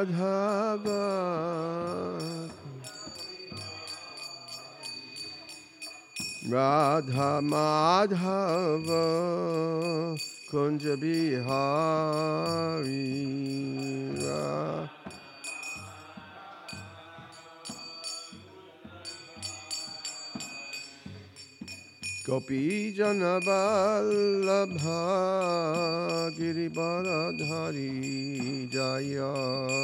Madhava Radha Madhava Kunja Bihari Gopi Jana Vallabha Girivaradhari Jaya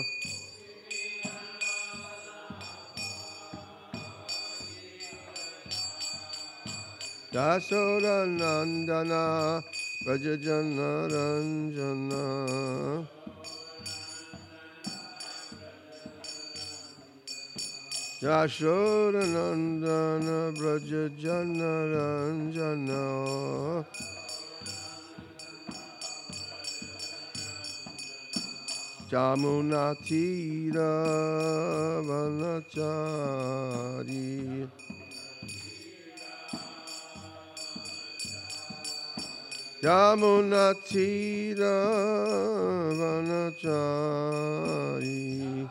Dasoda Nandana Vrajajana Ranjana Yashoda Nandana Vrajajana Ranjana Jamuna Tira Vanachari Yamuna Tira Vanachari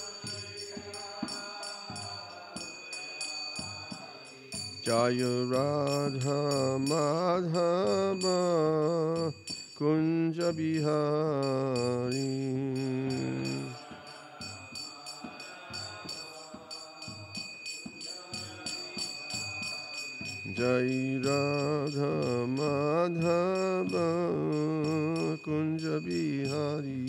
Jaya Radha Madhava Kunja Bihari Jai Radha Madhava Kunja Bihari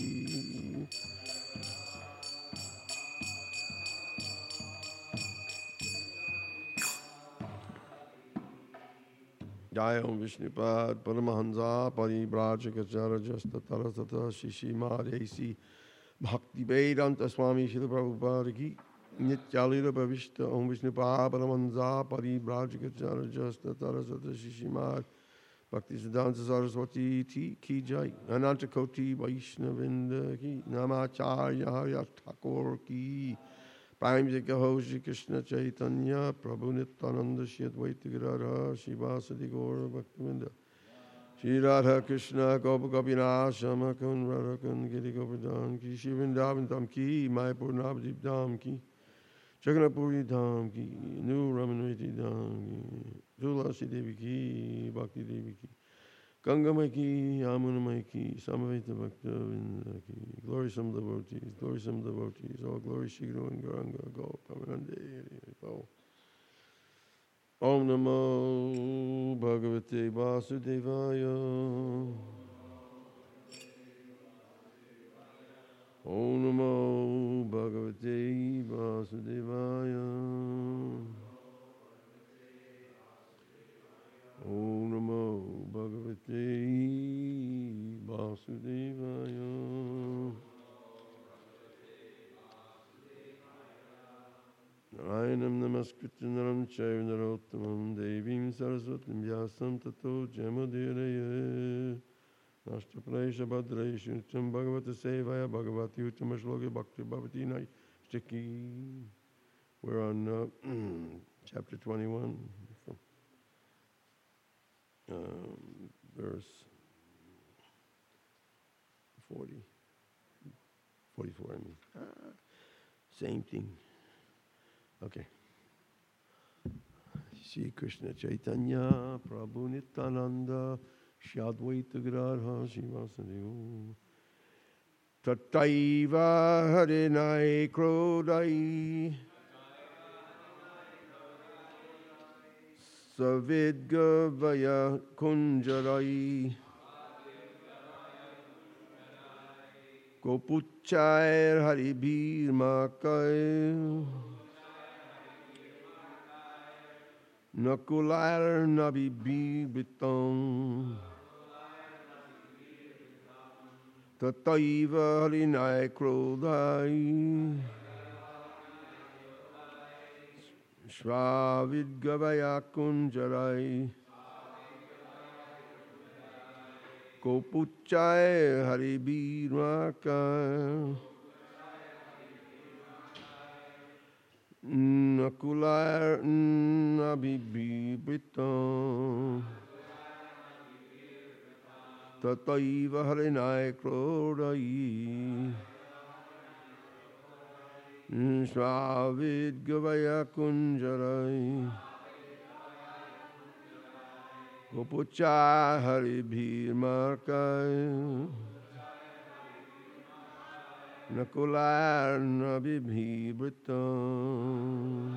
Jai Om Vishnupad Paramahansa Paribrajacharya Jasta Tarasata Shishimad Bhakti Vedanta Swami Srila Prabhupada Ki Nityalila Bhavishta Om Vishnupad Paramahansa Paribrajacharya Jasta Tarasata Shishimad Bhakti Siddhanta Saraswati Ki Jai Ananta Koti Vaishnavinda Ki Namacharya Harya Thakur Ki Prime Ho Shri Krishna Chaitanya Prabhu Nityananda Shri Advaita Gadadhara Shivasadi Gaura Bhaktivinoda Shri Radha Krishna Gopa Gopinath Shamakun Radhakan Giri Govardhan Ki Shri Vrindavan Dham Ki Mayapur Navadip Dham Ki Jagannathpuri Dham Ki Nu Ramanveti Dham Ki Tulasi Devi Ki Bhakti Devi Ki Gangamai Ki Yamunamai Ki Samaveta Bhakta Vinda Ki Glorious devotees, all glory Shri Guru and Gauranga Gopamanande Om Namo Bhagavate Vasudevaya Om Namo Bhagavate Vasudevaya Om Namo Bhagavate Vasudevaya Narayanam Namaskritya Naram Chaiva Narottamam Devim Saraswatim Vyasam Tato Jamadhiraya Nashtapraisha Bhadraisha Nityam Bhagavata Sevaya Bhagavati Uttama Shloka Bhakti Bhavati Naistiki. We're on chapter 21, verse 40, 44, I mean. Same thing. Okay. Shri Krishna Chaitanya Prabhu Nityananda Shri Advaita Gadadhara Srivasadi Tataiva Harinai Krodai Savidgavaya Kunjarai Gopuchair Haribhir Makai Nakular Nabibi Bitong Tataiva Harinai Krodai Shravidgavaya Kunjarai Gopuchai Haribhir Makai Nakular Nabibi Bitong Tataiva Harinai Krodai Shravid Gavaya Kunjarai Gopucha Haribhir Markai Nakular Nabibhi Britam.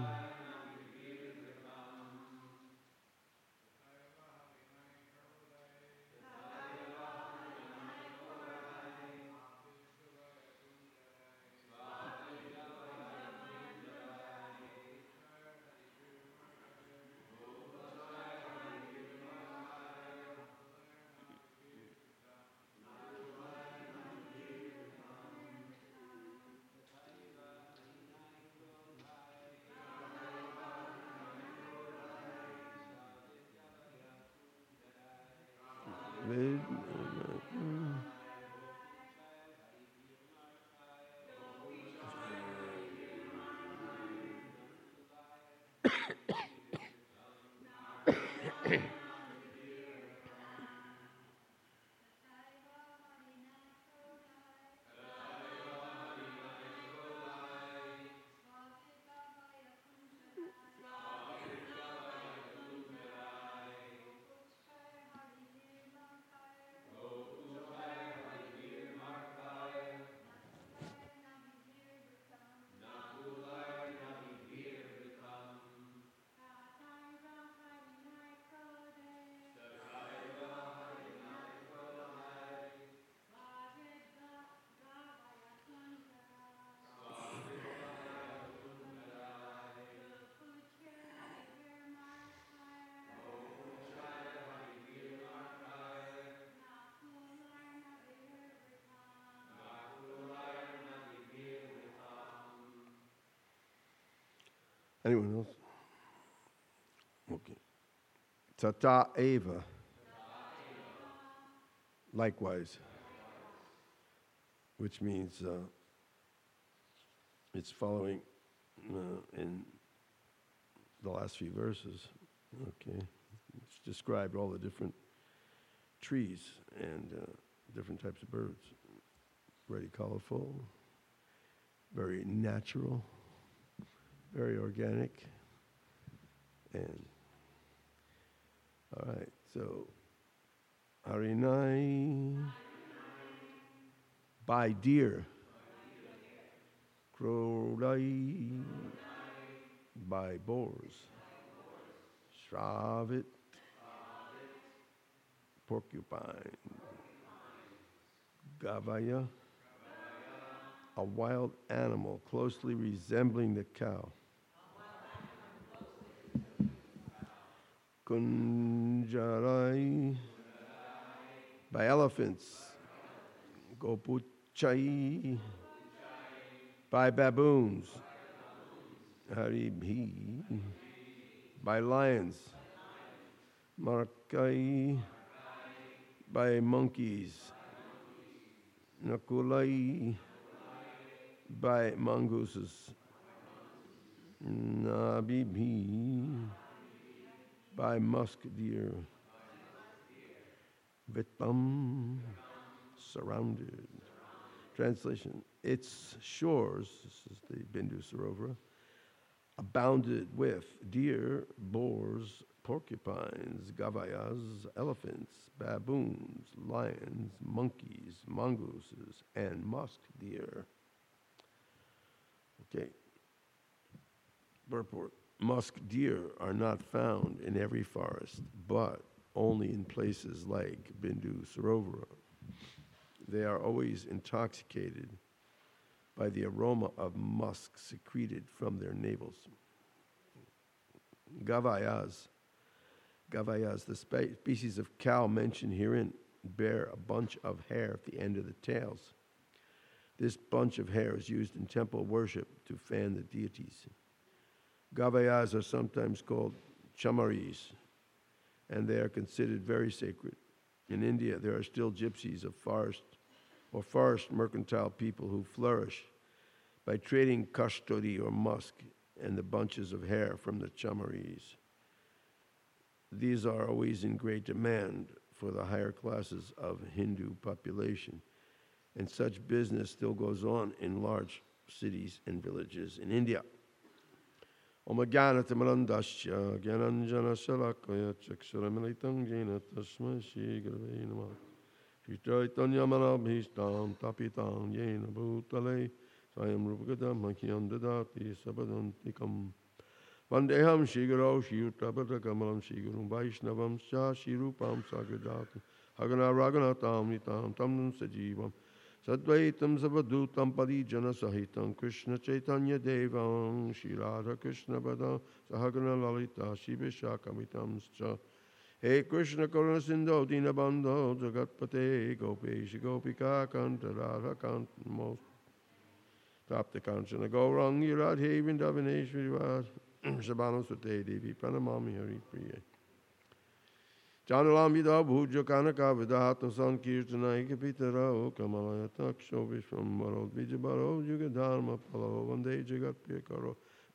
Anyone else? Okay. Tata eva. Likewise. Which means it's following in the last few verses. Okay. It's described all the different trees and different types of birds. Very colorful, very natural, very organic. And all right, so Harinai by deer, Krodai by boars, Shravit porcupine, Gavaya a wild animal closely resembling the cow. Kunjarai by elephants. Gopuchai by baboons. Haribhi by lions. Markai by monkeys. Nakulai by mongooses. Nabibhi by musk deer. Vitam surrounded. Translation: its shores, this is the Bindu Sarovara, abounded with deer, boars, porcupines, gavayas, elephants, baboons, lions, monkeys, mongooses, and musk deer. Okay. Purport. Musk deer are not found in every forest, but only in places like Bindu Sarovara. They are always intoxicated by the aroma of musk secreted from their navels. Gavayas, the species of cow mentioned herein, bear a bunch of hair at the end of the tails. This bunch of hair is used in temple worship to fan the deities. Gavayas are sometimes called chamaris, and they are considered very sacred. In India, there are still gypsies of forest mercantile people who flourish by trading kastori or musk and the bunches of hair from the chamaris. These are always in great demand for the higher classes of Hindu population, and such business still goes on in large cities and villages in India. Om Jnanatimirandasya Jnananjana Shalakaya Chaksaramilitam Jena Tasmai Shri Gurave Namah Shri Chaitanya Manabhishtam Tapitam Jena Bhutale Swayam Rupagadam Makyam Dadati Sabadantikam Vandeham Shri Guru Shri Uttapadakamalam Shri Guru Vaishnavam Sha Shri Rupam Sagradati Hagana Raganatam Nitam Tamnam Sajivam Sadvaitam Savadutam Parijana Sahitam Krishna Chaitanya Devam Shri Radha Krishna Padam Sahagana Lalita Shri Vishakamitam Scha He Krishna Karuna Sindho Dinabandho Jagatpate Gopesh Gopika Kanta Radha Kanta Most Tapta Kanchana Gaurangi Radhe Vindavaneshwari Vad Shabano Sute Devi Pranamami Hari Priya Janalamida Bhuja Kanaka Vidata Sankirtanai Kapitara Kamalaya Taksho Vishwambaro Vijabaro Yugadharma Palo Vande Jagat Pikaro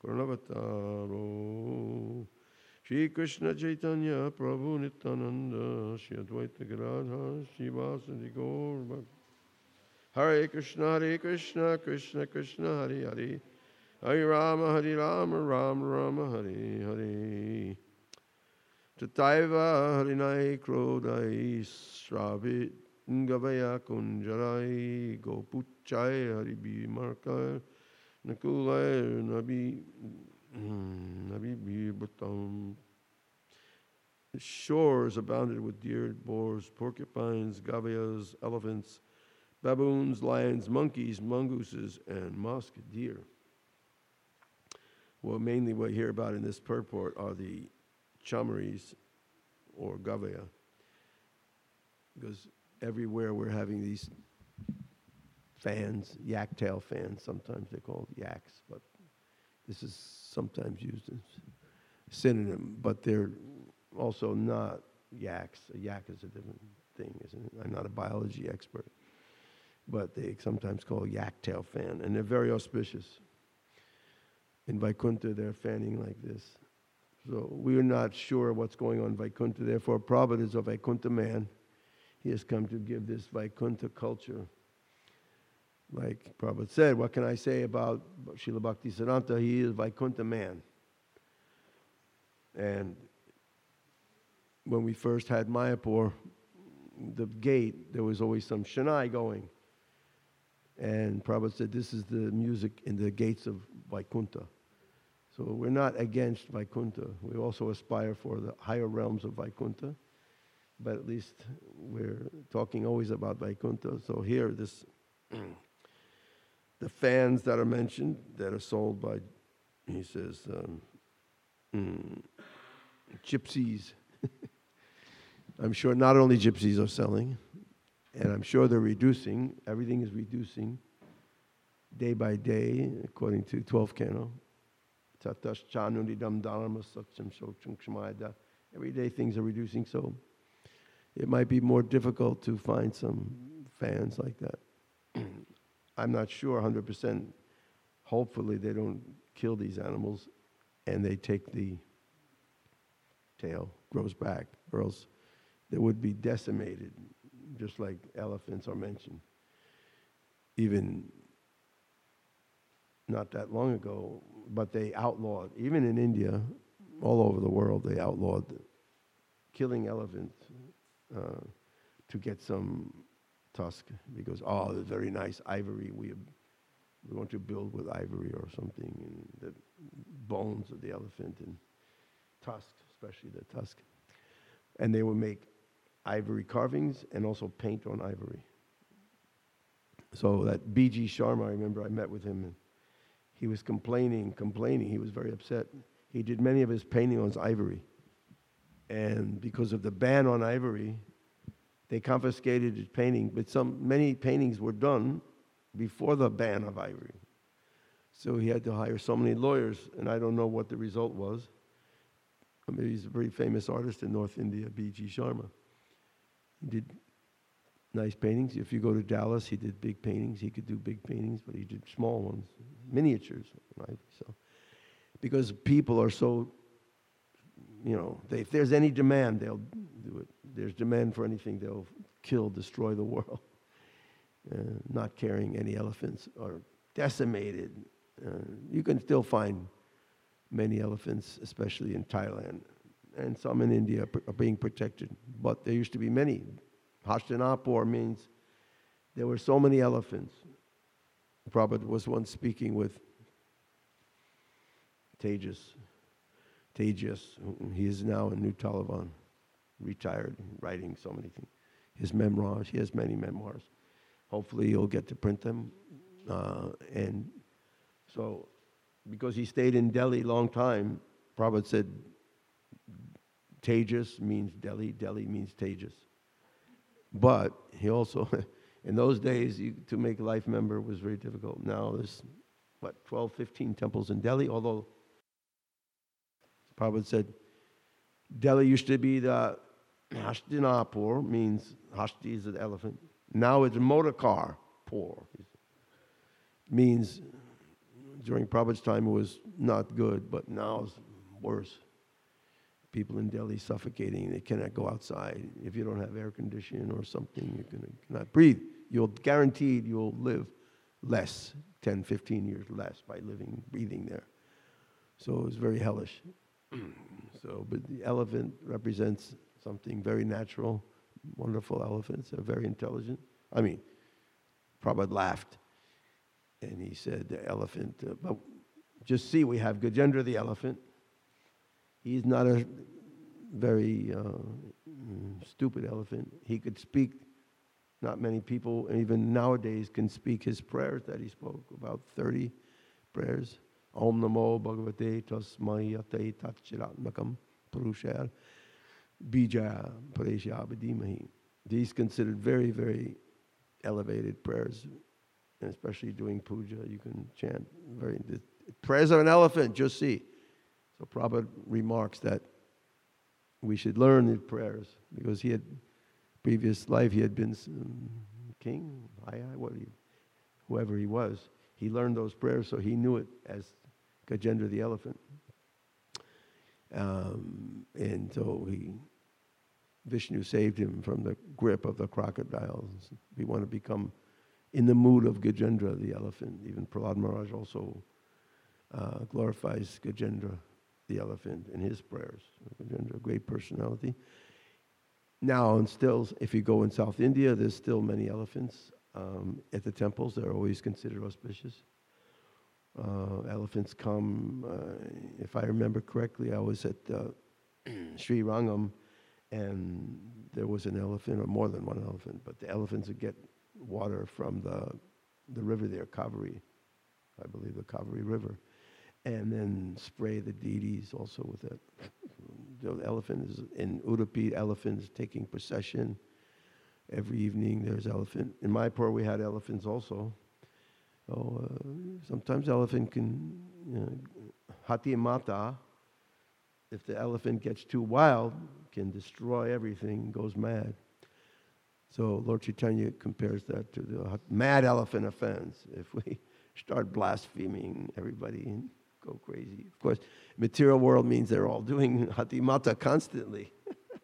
Kurnavataro Shri Krishna Chaitanya Prabhu Nityananda Shri Advaita Gadadhar Shri Vasudeva Gaur Hare Krishna Krishna Krishna Hare Hare Hare Rama Rama Rama Hare Hare Tataiva Harinai Krodai Sravit Ngavaya Kunjarai Gopuchai Haribi Markai Nakulai Nabi Bhutam. The shores abounded with deer, boars, porcupines, gavayas, elephants, baboons, lions, monkeys, mongooses, and musk deer. Well, mainly what you hear about in this purport are the chamaris or gavaya, because everywhere we're having these fans, yak tail fans, sometimes they're called yaks, but this is sometimes used as a synonym, but they're also not yaks. A yak is a different thing, isn't it? I'm not a biology expert, but they sometimes call yak tail fan, and they're very auspicious. In Vaikuntha, they're fanning like this. So we are not sure what's going on in Vaikuntha. Therefore, Prabhupada is a Vaikuntha man. He has come to give this Vaikuntha culture. Like Prabhupada said, what can I say about Srila Bhaktisiddhanta? He is a Vaikuntha man. And when we first had Mayapur, the gate, there was always some Shanai going. And Prabhupada said, this is the music in the gates of Vaikuntha. So we're not against Vaikuntha. We also aspire for the higher realms of Vaikuntha. But at least we're talking always about Vaikuntha. So here, this the fans that are mentioned, that are sold by, he says, gypsies. I'm sure not only gypsies are selling, and I'm sure they're reducing. Everything is reducing day by day, according to 12th Canto. Every day things are reducing, so it might be more difficult to find some fans like that. I'm not sure 100%. Hopefully they don't kill these animals and they take the tail, grows back, or else they would be decimated, just like elephants are mentioned. Even not that long ago, but they outlawed, even in India, all over the world, they outlawed killing elephants to get some tusk, because, oh, it's very nice ivory. We want to build with ivory or something, and the bones of the elephant and tusk, especially the tusk. And they would make ivory carvings and also paint on ivory. So that B.G. Sharma, I remember I met with him, and he was complaining. He was very upset. He did many of his paintings on ivory. And because of the ban on ivory, they confiscated his painting, but many paintings were done before the ban of ivory. So he had to hire so many lawyers, and I don't know what the result was. I mean, he's a very famous artist in North India, B.G. Sharma. He did nice paintings. If you go to Dallas, he did big paintings. He could do big paintings, but he did small ones, miniatures. Right? So, because people are so, if there's any demand, they'll do it. There's demand for anything, they'll kill, destroy the world. Not carrying any elephants or decimated. You can still find many elephants, especially in Thailand, and some in India are being protected. But there used to be many. Hastinapur means there were so many elephants. Prabhupada was once speaking with Tejas. He is now in New Taliban, retired, writing so many things. His memoirs, he has many memoirs. Hopefully he'll get to print them. And so, because he stayed in Delhi a long time, Prabhupada said, Tejas means Delhi, Delhi means Tejas. But he also, in those days, to make a life member was very difficult. Now there's, 12, 15 temples in Delhi, although Prabhupada said, Delhi used to be the Hastinapur, means Hasti is an elephant. Now it's motor car, poor. Means during Prabhupada's time it was not good, but now it's worse. People in Delhi suffocating, they cannot go outside. If you don't have air conditioning or something, you cannot breathe. Guaranteed you'll live less, 10, 15 years less by breathing there. So it's very hellish. But the elephant represents something very natural, wonderful elephants. They're very intelligent. Prabhupada laughed. And he said, the elephant, but just see, we have Gajendra the elephant. He's not a very stupid elephant. He could speak. Not many people, even nowadays, can speak his prayers that he spoke, about 30 prayers. Om Namo Bhagavate Tasmai Yate Tatchiratmakam Purushar Bija Paresha Abhidimahi. These considered very, very elevated prayers, and especially doing puja, you can chant the prayers of an elephant, just see. So Prabhupada remarks that we should learn his prayers, because previous life he had been king, whoever he was. He learned those prayers, so he knew it as Gajendra the elephant. And so Vishnu saved him from the grip of the crocodiles. We want to become in the mood of Gajendra the elephant. Even Prahlad Maharaj also glorifies Gajendra the elephant in his prayers. Gajendra, a great personality. Now, and still, if you go in South India, there's still many elephants at the temples. They're always considered auspicious. Elephants come, if I remember correctly, I was at Sri Rangam, and there was an elephant, or more than one elephant, but the elephants would get water from the river there, Kaveri, I believe the Kaveri River, and then spray the deities also with it. The elephant is in Udupi. Elephant is taking procession every evening. There's elephant. In Mayapur we had elephants also. So sometimes elephant can, Hati Mata, if the elephant gets too wild, can destroy everything, goes mad. So Lord Chaitanya compares that to the mad elephant offense. If we start blaspheming everybody and go crazy. Of course, material world means they're all doing Hatimata constantly.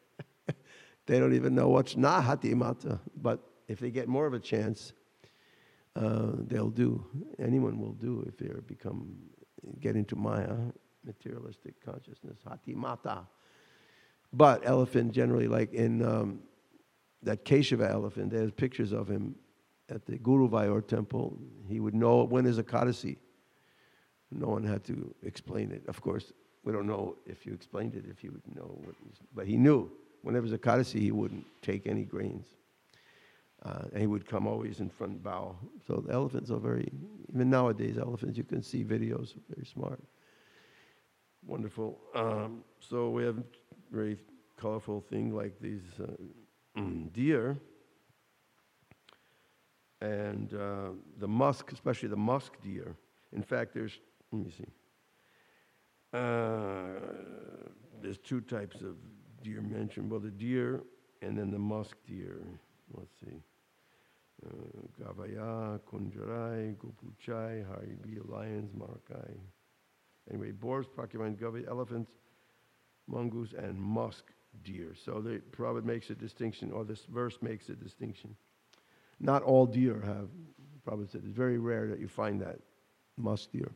They don't even know what's not Hatimata. But if they get more of a chance, they'll do. Anyone will do if they get into Maya, materialistic consciousness, Hatimata. But elephant generally, like in that Keshava elephant, there's pictures of him at the Guruvayur temple. He would know when is Ekadasi. No one had to explain it. Of course, we don't know if you explained it, if you would know. But he knew whenever it was Ekadasi, he wouldn't take any grains. And he would come always in front bow. So the elephants are even nowadays, elephants, you can see videos, very smart. Wonderful. So we have very colorful thing like these deer. And the musk, especially the musk deer. In fact, let me see. There's two types of deer mentioned. Well, the deer and then the musk deer. Let's see. Gavaya, Kunjarai, Gopuchai, Haribi, lions, Marakai. Anyway, boars, porcupine, gavaya, elephants, mongoose, and musk deer. So the Prabhupada makes a distinction, or this verse makes a distinction. Not all deer have Prabhupada said, it's very rare that you find that musk deer.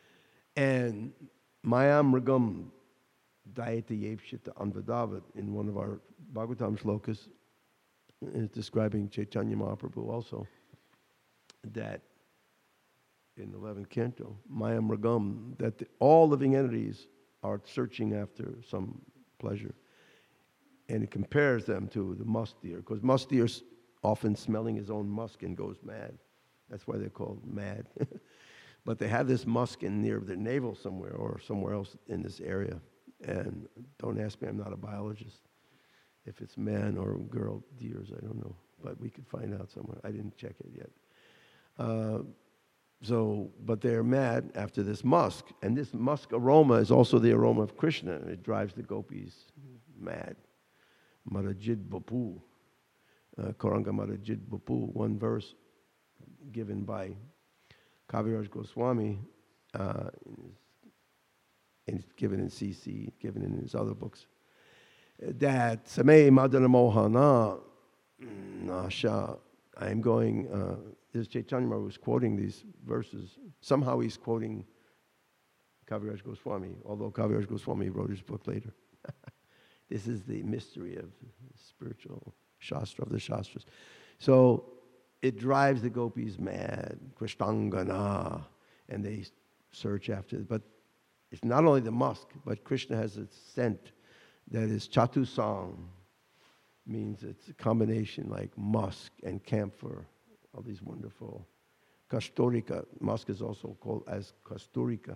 And Mayam Mrigam Dayata Yepshita Anvadavat in one of our Bhagavatam shlokas is describing Chaitanya Mahaprabhu also, that in the 11th canto, Mayam Mrigam, that all living entities are searching after some pleasure. And it compares them to the musk deer, because musk deer's often smelling his own musk and goes mad. That's why they're called mad. But they have this musk in near their navel somewhere or somewhere else in this area. And don't ask me, I'm not a biologist. If it's man or girl deers, I don't know. But we could find out somewhere. I didn't check it yet. But they're mad after this musk. And this musk aroma is also the aroma of Krishna. It drives the gopis mad. Marajid Bapu. Karanga Marajid Bapu. One verse given by Kaviraj Goswami, and it's given in CC, given in his other books, that Samay Madana Mohana Nasha, I am going, this Chaitanya Mahaprabhu was quoting these verses. Somehow he's quoting Kaviraj Goswami, although Kaviraj Goswami wrote his book later. This is the mystery of spiritual Shastra, of the Shastras. So it drives the gopis mad, Krishnangana, and they search after it. But it's not only the musk, but Krishna has a scent that is chatusang, means it's a combination like musk and camphor, all these wonderful. Kasturika, musk is also called as kasturika.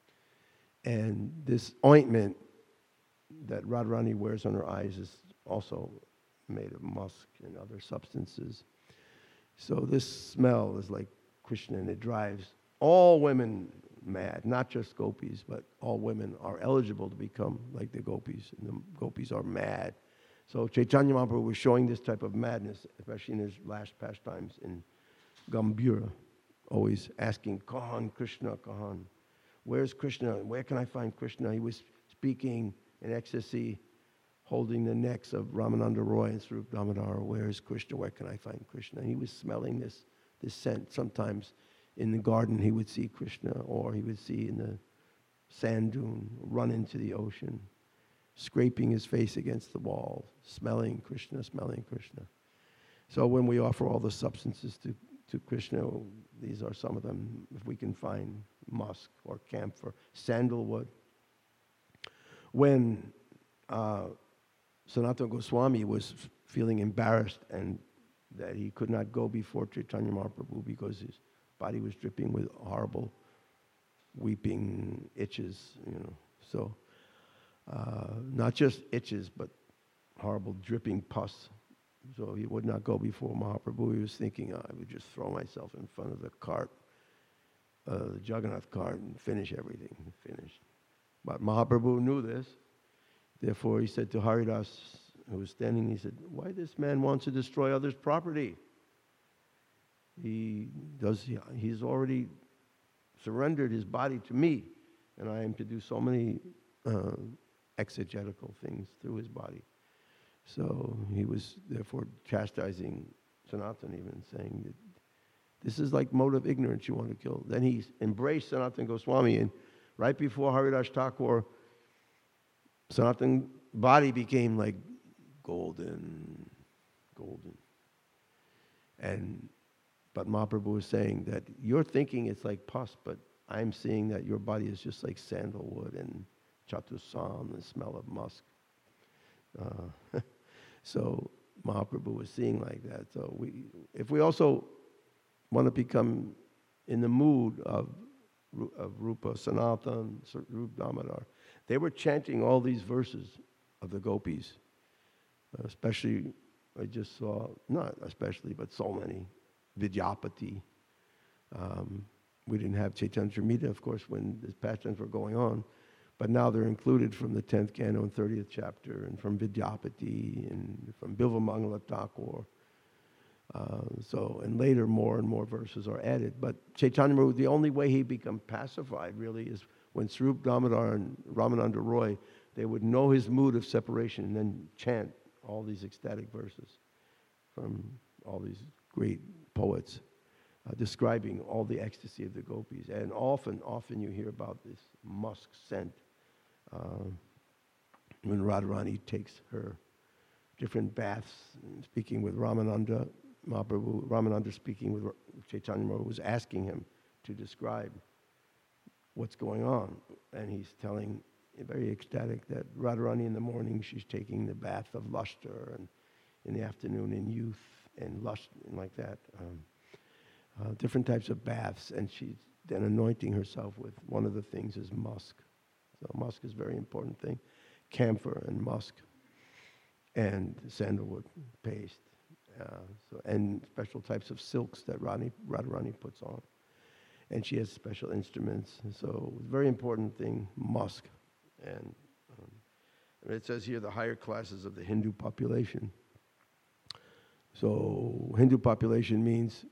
And this ointment that Radharani wears on her eyes is also made of musk and other substances. So this smell is like Krishna, and it drives all women mad, not just gopis, but all women are eligible to become like the gopis, and the gopis are mad. So Chaitanya Mahaprabhu was showing this type of madness, especially in his last pastimes in Gambhira, always asking, Kahan Krishna, Kahan. Where's Krishna? Where can I find Krishna? He was speaking in ecstasy, holding the necks of Ramananda Roy and Swarup Damodar. Where is Krishna? Where can I find Krishna? And he was smelling this scent. Sometimes in the garden he would see Krishna, or he would see in the sand dune, run into the ocean, scraping his face against the wall, smelling Krishna, smelling Krishna. So when we offer all the substances to Krishna, these are some of them. If we can find musk or camphor, sandalwood. When Sanatana Goswami was feeling embarrassed and that he could not go before Chaitanya Mahaprabhu because his body was dripping with horrible weeping itches, So not just itches, but horrible dripping pus. So he would not go before Mahaprabhu. He was thinking, I would just throw myself in front of the cart, the Jagannath cart, and finish everything. Finished. But Mahaprabhu knew this. Therefore, he said to Haridas, who was standing, he said, why this man wants to destroy others' property? He's already surrendered his body to me, and I am to do so many exegetical things through his body. So he was therefore chastising Sanatana, even saying that this is like mode of ignorance you want to kill. Then he embraced Sanatana Goswami, and right before Haridas Thakur, Sanatana's body became like golden. But Mahaprabhu was saying that you're thinking it's like pus, but I'm seeing that your body is just like sandalwood and chatusam, the smell of musk. So Mahaprabhu was seeing like that. So if we also want to become in the mood of Rupa Sanatan, Rupa Damodar, they were chanting all these verses of the gopis. Especially, I just saw, not especially, but so many. Vidyapati. We didn't have Chaitanya Charitamrita, of course, when the pastimes were going on. But now they're included from the 10th canto and 30th chapter, and from Vidyapati, and from Bilvamangala Thakur. And later more and more verses are added. But Chaitanya Mahaprabhu, the only way he become pacified really is when Swarup Damodar and Ramananda Roy, they would know his mood of separation and then chant all these ecstatic verses from all these great poets. describing all the ecstasy of the gopis. And often you hear about this musk scent when Radharani takes her different baths, speaking with Ramananda Mahaprabhu. Ramananda speaking with Chaitanya Mahaprabhu was asking him to describe what's going on. And he's telling, very ecstatic, that Radharani in the morning she's taking the bath of luster, and in the afternoon in youth and lust, and like that. Different types of baths, and she's then anointing herself with, one of the things is musk. So musk is a very important thing. Camphor and musk and sandalwood paste. And special types of silks that Radharani puts on. And she has special instruments. So it's a very important thing, musk. And it says here the higher classes of the Hindu population. So Hindu population means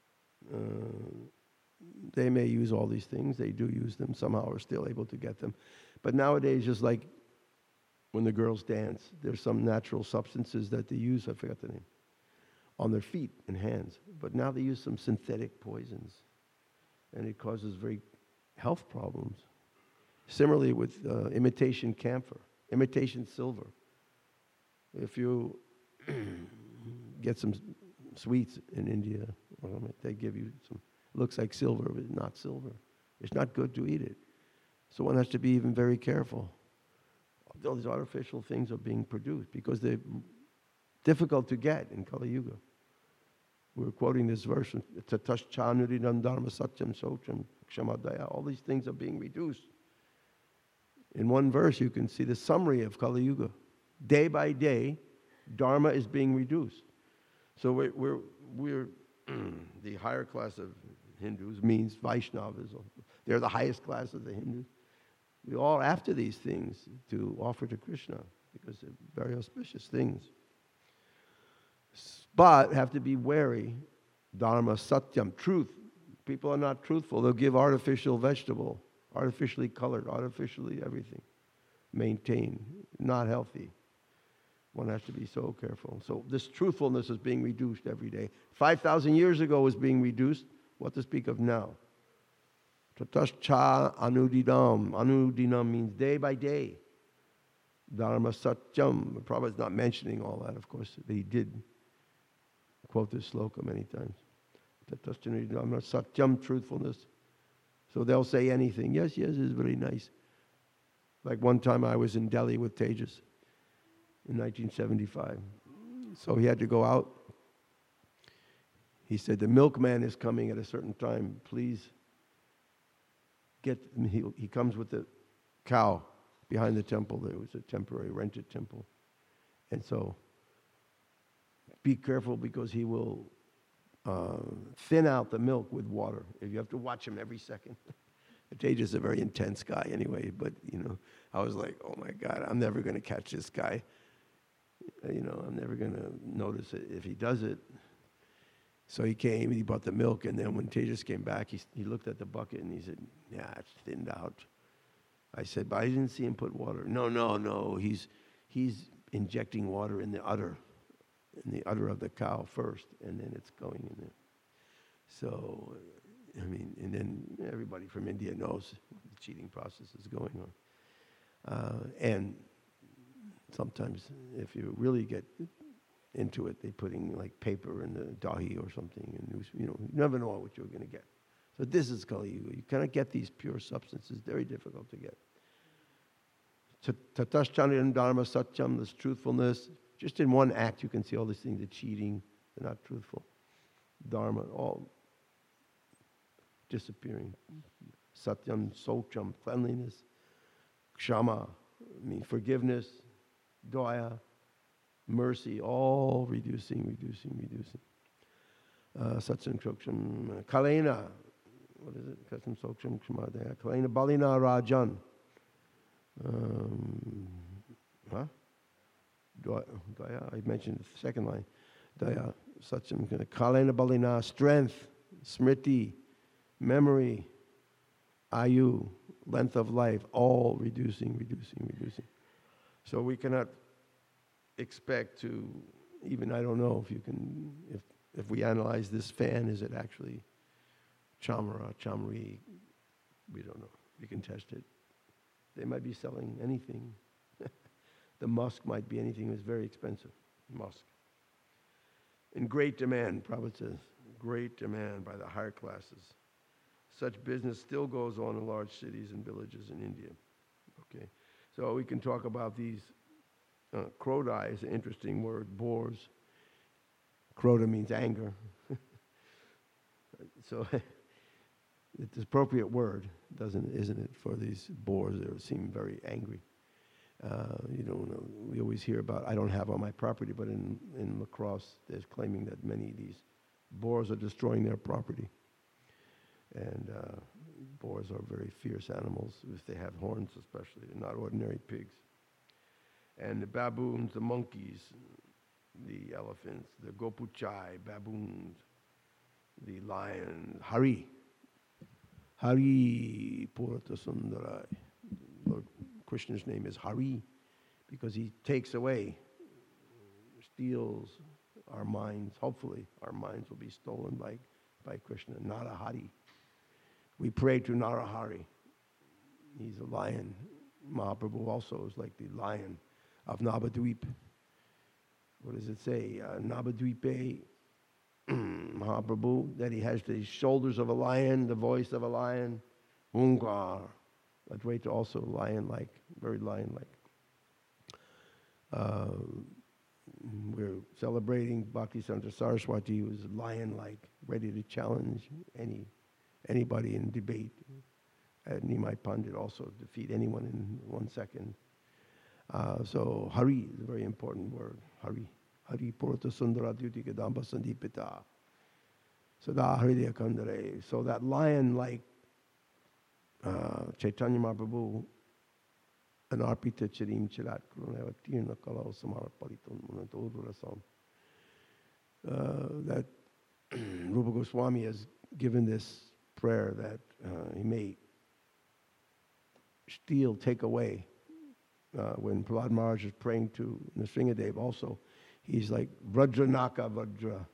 they may use all these things. They do use them. Somehow are still able to get them. But nowadays, just like when the girls dance, there's some natural substances that they use, I forgot the name, on their feet and hands. But now they use some synthetic poisons, and it causes very health problems. Similarly with imitation camphor, imitation silver. If you get some sweets in India, they give you some, looks like silver, but it's not silver. It's not good to eat it. So one has to be even very careful. All these artificial things are being produced because they're difficult to get in Kali Yuga. We're quoting this verse, Tatash Chanuridam Dharma Satyam Socham Kshamadaya. All these things are being reduced. In one verse, you can see the summary of Kali Yuga. Day by day, Dharma is being reduced. So we're the higher class of Hindus means Vaishnavas. They're the highest class of the Hindus. We're all after these things to offer to Krishna because they're very auspicious things. But have to be wary. Dharma Satyam, truth. People are not truthful. They'll give artificial vegetable, artificially colored, artificially everything. Maintain, not healthy. One has to be so careful. So this truthfulness is being reduced every day. 5,000 years ago was being reduced. What to speak of now? Tatascha anudinam. Anudinam means day by day. Dharma Satyam. Prabhupada's not mentioning all that, of course. He did quote this sloka many times. Tatascha anudinam Satyam, truthfulness. So they'll say anything. Yes, it's very nice. Like one time I was in Delhi with Tejas in 1975. So he had to go out. He said, the milkman is coming at a certain time. Please get him. He comes with the cow behind the temple. There was a temporary rented temple. And so be careful because he will thin out the milk with water. You have to watch him every second. Tejas is a very intense guy anyway, but, I was like, oh my God, I'm never going to catch this guy. I'm never going to notice it if he does it. So he came and he brought the milk, and then when Tejas came back, he looked at the bucket and he said, yeah, it's thinned out. I said, but I didn't see him put water. No, he's injecting water in the udder of the cow first, and then it's going in there. So, and then everybody from India knows the cheating process is going on. And sometimes if you really get into it, they're putting like paper in the dahi or something, and you never know what you're going to get. So this is Kali Yuga. You cannot get these pure substances. Very difficult to get. Tataschanidam Dharma Satyam, this truthfulness. Just in one act, you can see all these things. The cheating, they're not truthful. Dharma, all disappearing. Satyam, Socham, cleanliness. Kshama, forgiveness. Daya, mercy, all reducing. Satsam Soksham, Kalena, what is it? Satsam Soksham Kshamadaya, Kalena Balina Rajan. Daya, I mentioned the second line. Daya, Satsam, Kalena Balina, strength, Smriti, memory, Ayu, length of life, all reducing. So we cannot expect to, even I don't know if you can, if we analyze this fan, is it actually Chamara, Chamri, we don't know. We can test it. They might be selling anything. The musk might be anything that's very expensive. Musk. In great demand, Prabhupada says, great demand by the higher classes. Such business still goes on in large cities and villages in India. Okay, so we can talk about these. Krodai is an interesting word, boars. Kroda means anger. So it's an appropriate word, isn't it, for these boars that seem very angry. We always hear about, I don't have on my property, but in La Crosse, there's claiming that many of these boars are destroying their property. And boars are very fierce animals, if they have horns especially. They're not ordinary pigs. And the baboons, the monkeys, the elephants, the gopuchai, baboons, the lion, Hari Purata Sundarai. Lord Krishna's name is Hari because he takes away, steals our minds. Hopefully our minds will be stolen by Krishna, Narahari. We pray to Narahari. He's a lion. Mahaprabhu also is like the lion of Navadvip. What does it say? Navadvipe Mahaprabhu, that he has the shoulders of a lion, the voice of a lion. Onkar. Advaita also lion-like, very lion-like. We're celebrating Bhaktisiddhanta Saraswati, who is lion-like, ready to challenge anybody in debate. Nimai Pandit also defeat anyone in 1 second. So Hari is a very important word. Hari. Hari Purata Sundara Duti Kadamba Sandipita. Sada Hridaya Kandare. So that lion-like Chaitanya Mahaprabhu, Anarpita Chirim Chirat Kuruneva Tirna Kalau Samarapalitun Munatodurasam. That Rupa Goswami has given this prayer that he may steal, take away. When Prahlad Maharaj is praying to Nrsingadev also, he's like Vajra Naka, Vajra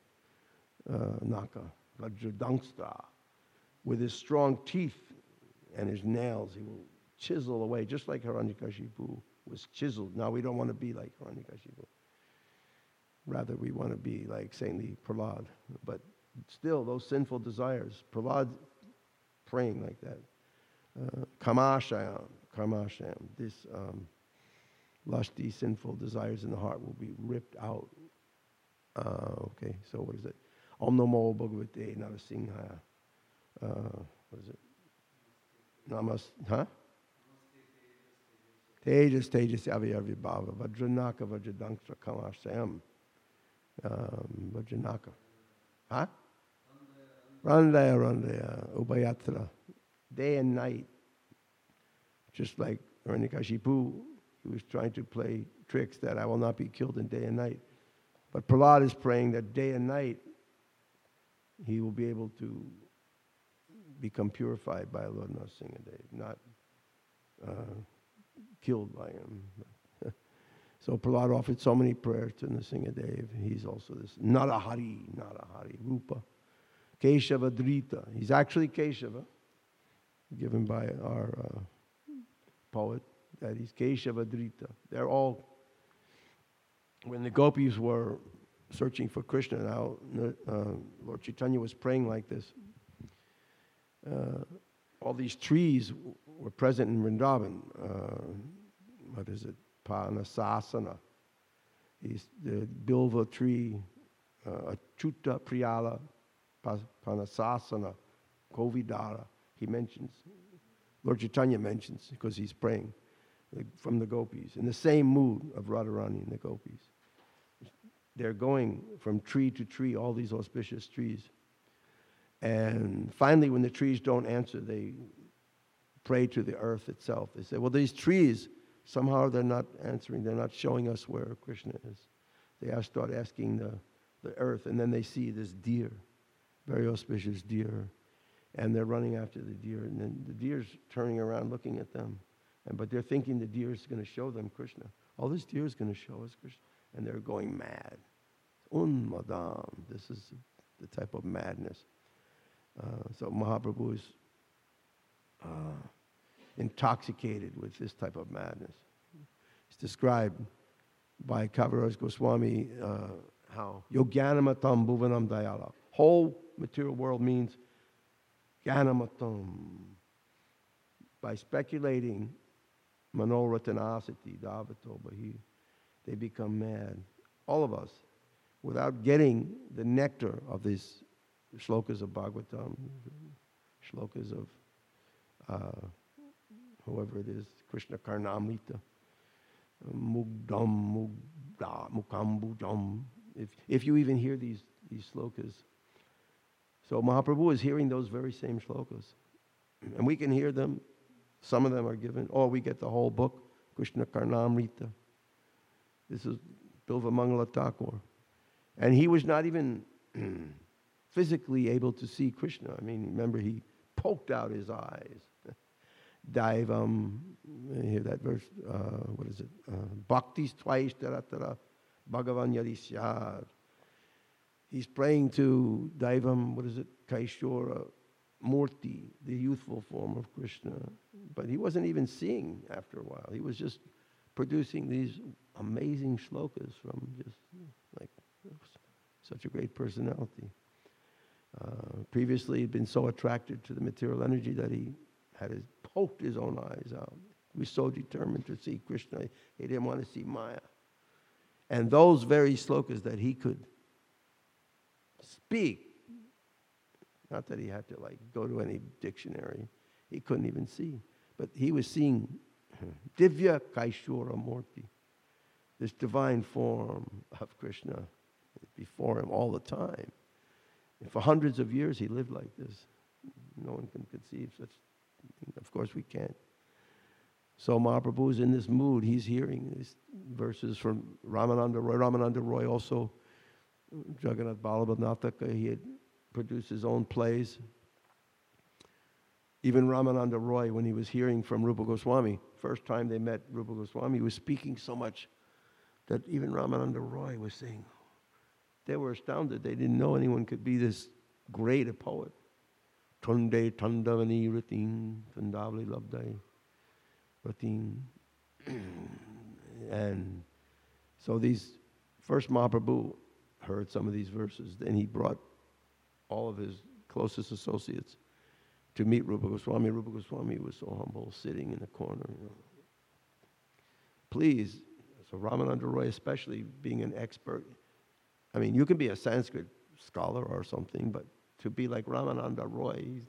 Dangstra. With his strong teeth and his nails, he will chisel away, just like Hiranyakashipu was chiseled. Now we don't want to be like Hiranyakashipu. Rather, we want to be like saintly Prahlad. But still, those sinful desires, Prahlad praying like that. Kamashayam, this lusty, sinful desires in the heart will be ripped out. Okay, so what is it? Om Namo Bhagavate Narasimhaya. What is it? Tejas Avyarvibhava Vajranaka Vajradangstra Kamashayam. Vajranaka. Randaya, Ubayatra. Day and night. Just like Hiranyakashipu, he was trying to play tricks that I will not be killed in day and night. But Prahlad is praying that day and night he will be able to become purified by Lord Nrsingadev, not killed by him. So Prahlad offered so many prayers to Nrsingadev. He's also this Narahari, Rupa. Keshava Drita. He's actually Keshava, given by our poet, that he's Keshava Drita. They're all, when the gopis were searching for Krishna, now Lord Chaitanya was praying like this. All these trees were present in Vrindavan. What is it? Panasasana. The bilva tree, Achuta Priyala, Panasasana, Kovidara, he mentions. Lord Chaitanya mentions, because he's praying from the gopis, in the same mood of Radharani and the gopis. They're going from tree to tree, all these auspicious trees. And finally, when the trees don't answer, they pray to the earth itself. They say, well, these trees, somehow they're not answering. They're not showing us where Krishna is. They start asking the earth, and then they see this deer, very auspicious deer, and they're running after the deer, and then the deer's turning around looking at them, but they're thinking the deer is going to show them Krishna. Oh, this deer is going to show us Krishna, and they're going mad. Unmadam, this is the type of madness. So Mahaprabhu is intoxicated with this type of madness. It's described by Kaviraj Goswami how Yogyanamatam Bhuvanam Dayala. Whole material world means Jnanamatam. By speculating Manoratanasati, Davato, they become mad. All of us, without getting the nectar of these shlokas of Bhagavatam, shlokas of whoever it is, Krishna Karnamrita, Mugdam, Mugda, Mukambujam. If you even hear these slokas. So Mahaprabhu is hearing those very same shlokas. And we can hear them. Some of them are given, or we get the whole book, Krishna Karnamrita. This is Bilva Mangala Thakur. And he was not even physically able to see Krishna. I mean, remember, he poked out his eyes. Daivam, you hear that verse, what is it? Bhaktis twice taratara, Bhagavan Yadisyad. He's praying to Daivam, what is it? Kaishora Murti, the youthful form of Krishna. But he wasn't even seeing after a while. He was just producing these amazing shlokas from just like such a great personality. Previously, he'd been so attracted to the material energy that he had poked his own eyes out. He was so determined to see Krishna, he didn't want to see Maya. And those very slokas that he could speak, not that he had to like go to any dictionary, he couldn't even see. But he was seeing Divya Kaishura Murti, this divine form of Krishna before him all the time. And for hundreds of years he lived like this. No one can conceive such thing. Of course we can't. So Mahaprabhu is in this mood. He's hearing these verses from Ramananda Roy. Ramananda Roy also, Jagannath Balabhanataka, he had produced his own plays. Even Ramananda Roy, when he was hearing from Rupa Goswami, first time they met Rupa Goswami, he was speaking so much that even Ramananda Roy was saying, they were astounded. They didn't know anyone could be this great a poet. Tunde Tandavani Ratin, Tandavali Labdai Ratin. And so these, first Mahaprabhu heard some of these verses, then he brought all of his closest associates to meet Rupa Goswami. Rupa Goswami was so humble, sitting in the corner. Please, so Ramananda Roy especially, being an expert, I mean, you can be a Sanskrit scholar or something, but to be like Ramananda Roy,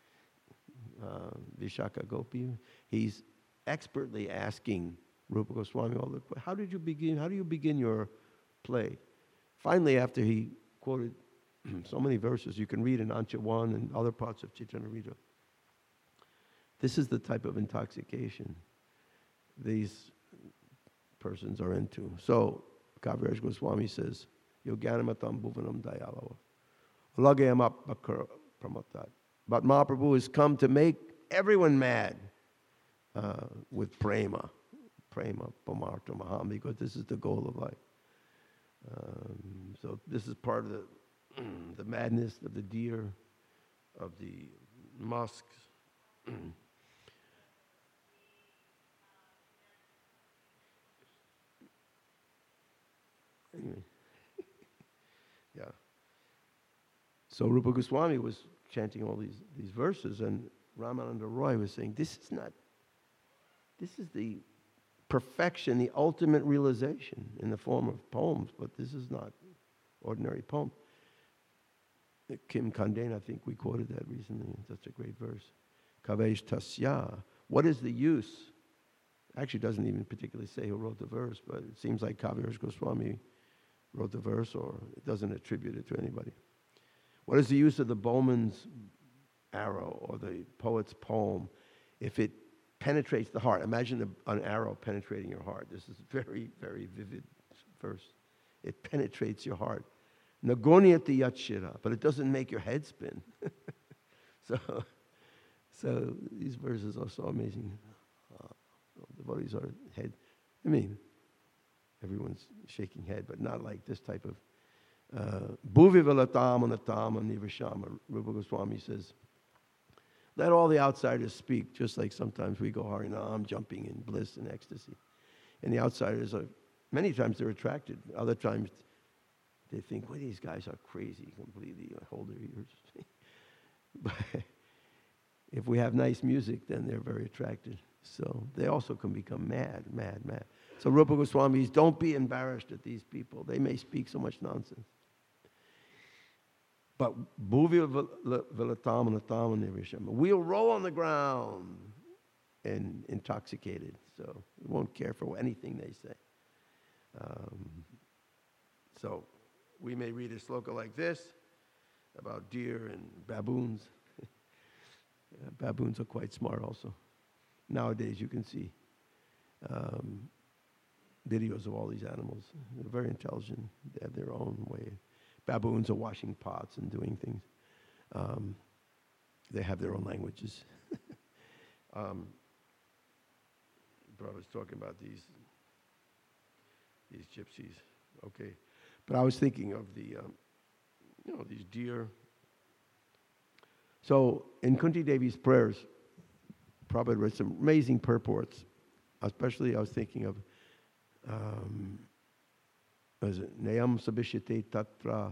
Vishaka Gopi, he's expertly asking Rupa Goswami all the questions. How do you begin your play? Finally, after he quoted so many verses, you can read in Ancha 1 and other parts of Chaitanya. This is the type of intoxication these persons are into. So, Kaviraj Goswami says, Yogyanamatam Bhuvanam Dayalava. Lagayam up Pramatat. But Mahaprabhu has come to make everyone mad with prema. Prema, Pamartha Maham, because this is the goal of life. So this is part of the madness of the deer, of the musks. Anyway, yeah. So Rupa Goswami was chanting all these verses, and Ramananda Roy was saying, this is the perfection, the ultimate realization in the form of poems, but this is not ordinary poem. Kim Kanden, I think we quoted that recently. That's a great verse. Kavesh tasya. What is the use? Actually, doesn't even particularly say who wrote the verse, but it seems like Kaviraj Goswami wrote the verse, or it doesn't attribute it to anybody. What is the use of the bowman's arrow or the poet's poem if it penetrates the heart? Imagine an arrow penetrating your heart. This is a very, very vivid verse. It penetrates your heart. Nagonyati yatshira, but it doesn't make your head spin. So these verses are so amazing. Devotees are head. I mean, everyone's shaking head, but not like this type of Bhuvi Vilatama Natama Nivashama. Rupa Goswami says, let all the outsiders speak, just like sometimes we go Harinam, jumping in bliss and ecstasy. And the outsiders are, many times they're attracted. Other times they think, well, these guys are crazy completely, hold their ears. But if we have nice music, then they're very attracted. So they also can become mad. So Rupa Goswami, don't be embarrassed at these people. They may speak so much nonsense. But we'll roll on the ground and intoxicated. So we won't care for anything they say. So we may read a sloka like this about deer and baboons. Baboons are quite smart also. Nowadays you can see videos of all these animals. They're very intelligent. They have their own way. Baboons are washing pots and doing things. They have their own languages. Brother's talking about these gypsies. Okay. But I was thinking of the, these deer. So in Kunti Devi's prayers, Prabhupada read some amazing purports. Especially I was thinking of, was it? Nayam Sabishyate Tatra.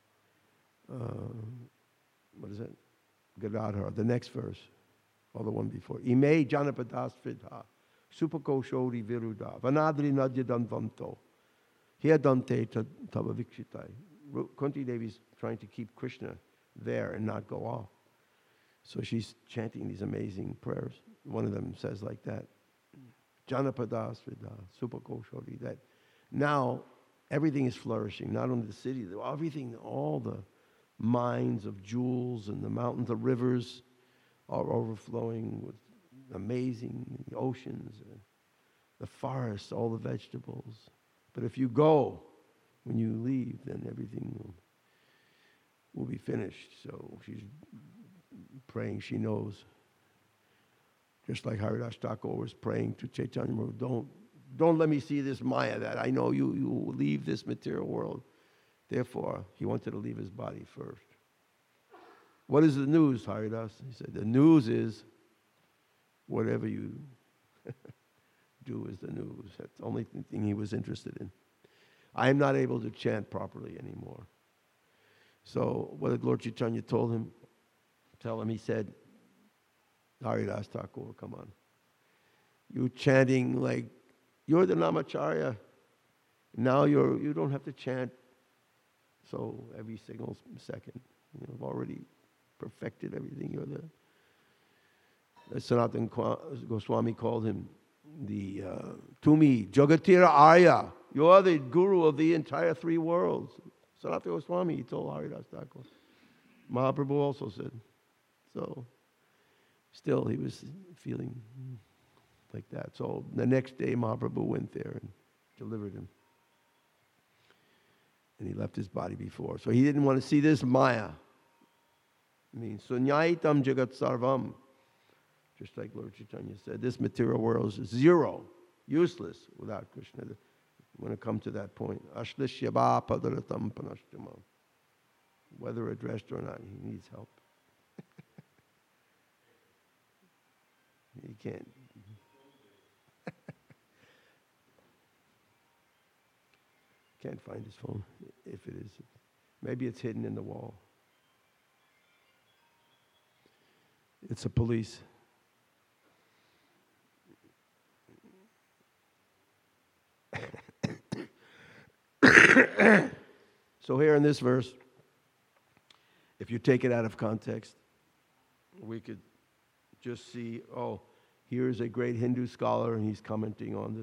What is it? Gadadhar, the next verse, or the one before. Ime Janapadas Fidha, Supako Shori Viruda, Vanadri Nadyadanvanto, Hiadante Tavavikshitai. Kunti Devi's trying to keep Krishna there and not go off. So she's chanting these amazing prayers. One of them says like that, Janapadas Fidha, Supako Shori, that now everything is flourishing, not only the city, everything, all the mines of jewels and the mountains, the rivers are overflowing with amazing oceans, the forests, all the vegetables. But if you go, when you leave, then everything will be finished. So she's praying, she knows. Just like Haridas Thakur was praying to Chaitanya Mahaprabhu, don't let me see this Maya, that I know you will leave this material world. Therefore, he wanted to leave his body first. What is the news, Haridas? He said, the news is whatever you do is the news. That's the only thing he was interested in. I am not able to chant properly anymore. So what did Lord Chaitanya tell him? He said, Haridas Thakur, come on. You chanting like you're the Namacharya. Now you don't have to chant so every single second. You've already perfected everything. You're the Sanatana Goswami called him the Tumi Jagatira Arya. You are the guru of the entire three worlds. Sanatana Goswami, he told Haridas Thakur. Mahaprabhu also said. So still he was feeling like that. So the next day Mahaprabhu went there and delivered him. And he left his body before. So he didn't want to see this Maya. I mean, sunyaitam jagat sarvam. Just like Lord Chaitanya said, this material world is zero, useless without Krishna. When it comes to that point, ashlishyaba padaratam panashtamam. Whether addressed or not, he needs help. He can't. Can't find his phone, if it is. Maybe it's hidden in the wall. It's a police. So here in this verse, if you take it out of context, we could just see, here's a great Hindu scholar, and he's commenting on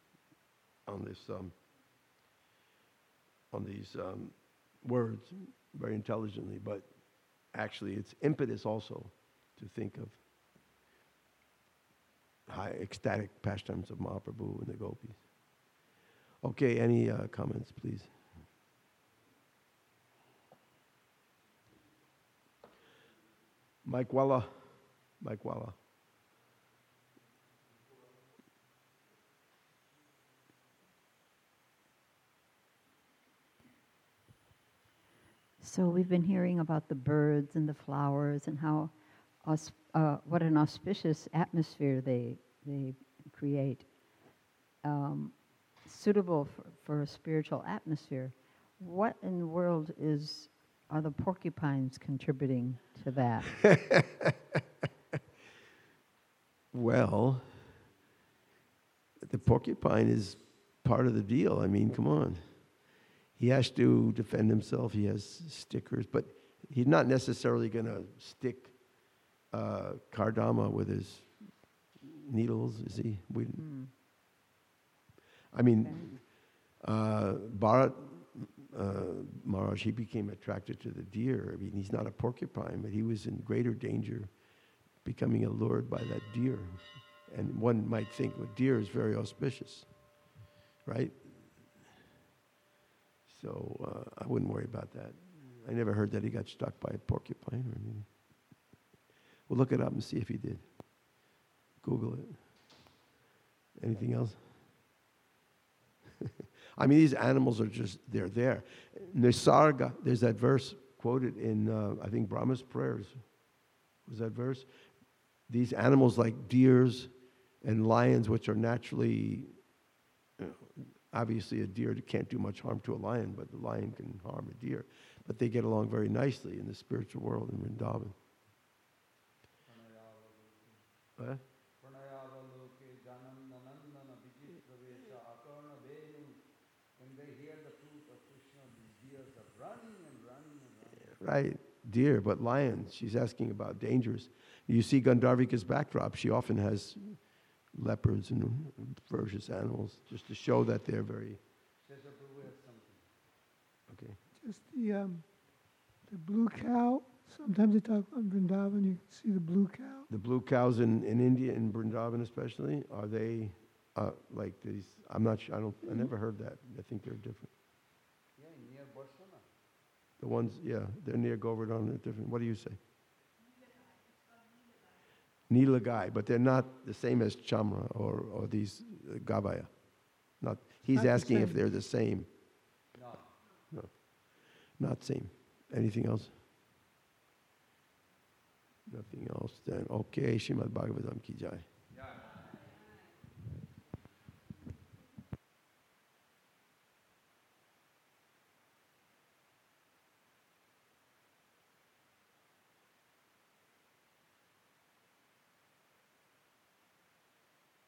these words very intelligently, but actually it's impetus also to think of high ecstatic pastimes of Mahaprabhu and the gopis. Okay, any comments, please? Mike Walla. So we've been hearing about the birds and the flowers and how what an auspicious atmosphere they create, suitable for a spiritual atmosphere. What in the world are the porcupines contributing to that? Well, the porcupine is part of the deal. I mean, come on. He has to defend himself. He has stickers, but he's not necessarily going to stick Kardama with his needles, is he? I mean, Bharat Maharaj, he became attracted to the deer. I mean, he's not a porcupine, but he was in greater danger becoming allured by that deer. And one might think, well, deer is very auspicious, right? So I wouldn't worry about that. I never heard that he got struck by a porcupine or anything. We'll look it up and see if he did. Google it. Anything else? I mean, these animals are just, they're there. Nisarga, there's that verse quoted in, I think, Brahma's prayers. Was that verse? These animals like deers and lions, which are naturally, obviously a deer can't do much harm to a lion, but the lion can harm a deer. But they get along very nicely in the spiritual world in Vrindavan. What? Right, deer, but lions. She's asking about dangers. You see Gandharvika's backdrop. She often has leopards and ferocious animals, just to show that they're very. Okay. Just the blue cow. Sometimes they talk about Vrindavan. You can see the blue cow. The blue cows in India, in Vrindavan especially, are they like these? I'm not sure. I never heard that. I think they're different. Yeah, near Barcelona. The ones, yeah, they're near Govardhan. They're different. What do you say? Nilagai, but they're not the same as Chamra or these Gavaya. Not. He's Not the asking if same. they're the same. No. No, not same. Anything else? Nothing else then. Okay, Srimad Bhagavatam ki jai.